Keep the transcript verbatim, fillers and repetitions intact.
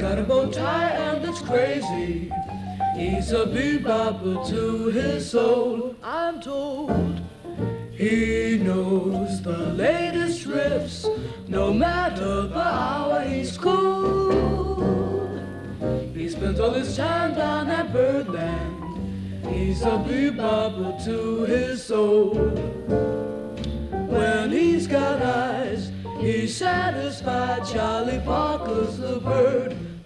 got a bow tie and it's crazy. He's a bebopper to his soul, I'm told. He knows the latest riffs, no matter the hour, he's cool. He spends all his time down at Birdland. He's a bebopper to his soul. When he's got eyes, he's satisfied. Charlie Parker's the bird